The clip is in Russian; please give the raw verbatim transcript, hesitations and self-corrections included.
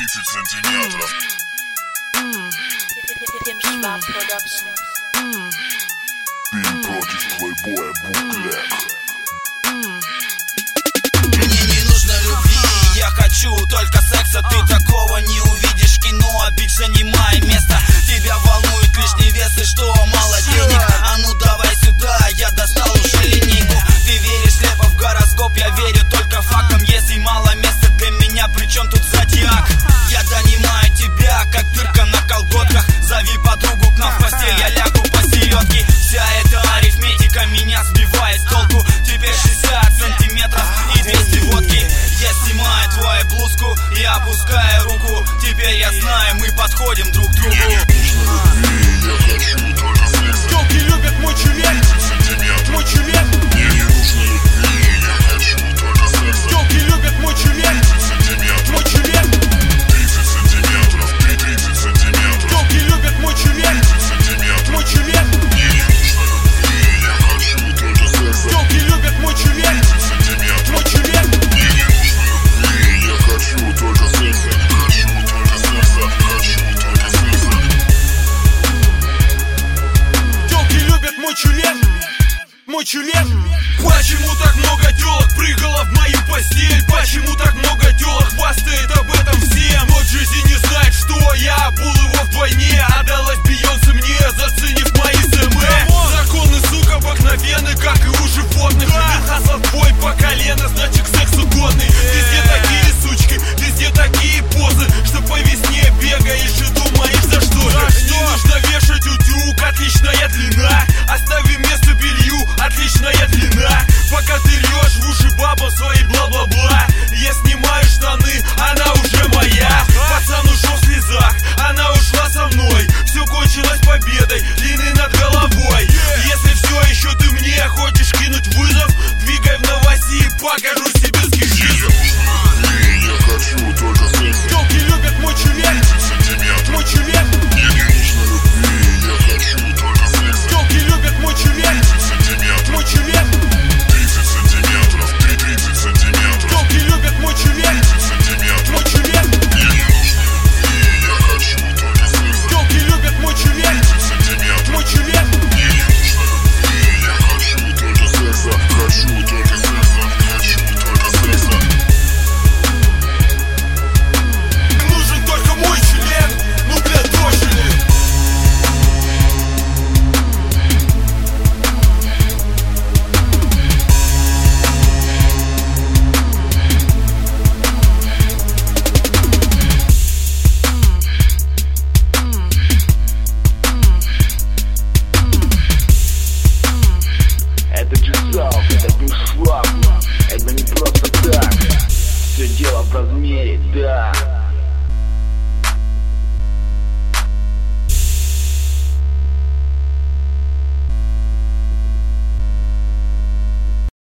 тридцать сантиметров. Пин против плейбоя буклек. Мне не нужно любви, я хочу только секса. Ты такого не увидишь в кино, а бич занимай место. Тебя волнует лишний вес и что, мало денег? А ну давай сюда, я достал уже линейку. Ты веришь слепо в гороскоп, я верю только фактам. Если мало места для меня, причем тут зодиак? Я донимаю тебя, как дырка на колготках. Зови подругу к нам в постель, я лягу посередке. Вся эта арифметика меня сбивает с толку. Теперь шестьдесят сантиметров и двести водки. Я снимаю твою блузку и опускаю руку. Теперь я знаю, мы подходим друг к другу. Телки любят мой член, мой член. Мне не нужно любви, я хочу только секса. Телки любят мой член, мой член. тридцать сантиметров, ты тридцать сантиметров. Телки любят мой член, мой член. Мне не нужно любви, я хочу только секса. Телки любят мой член, мой член. Мне не нужно любви, я хочу только секса. Хочу только секса, хочу только секса. Телки любят мой член, мой член. Почему так много телок прыгало в мою постель? Почему так много телок хвастает об этом всем? Вот жизнь не знает, что я обул его вдвойне. Отдалась Бейонсе мне, заценив мои СМ. Законы, сука, обыкновенны, как и у животных. Хасл твой по колено, значит к сексу годный. Везде такие сучки, везде такие позы, что по весне бегаешь и думаешь, за что же. Не нужно вешать утюг, отличная длина. Оставим место белью, отличная длина. Пока ты решь в уши бабам свои бла-бла-бла, я снимаю штаны, она уже моя. Пацан ушел в слезах, она ушла со мной. Все кончилось победой, длины над головой. Если все еще ты мне хочешь кинуть вызов, двигай в новоси, покажу себе скишизм. Я хочу только секса. Телки любят мой член, мой член. Мне не нужно любви, я хочу только секса. Телки любят мой член, мой член. тридцать сантиметров, ты тридцать сантиметров. Телки любят мой член, мой член. Мне не нужно любви, я хочу только секса. Телки любят мой член, мой член. Мне не нужно любви, я хочу только секса. Хочу только секса, хочу только секса. Нужен только мой член, ну бля, дожили. Это часов, это бесславно, это не просто так. Все дело в размере, да.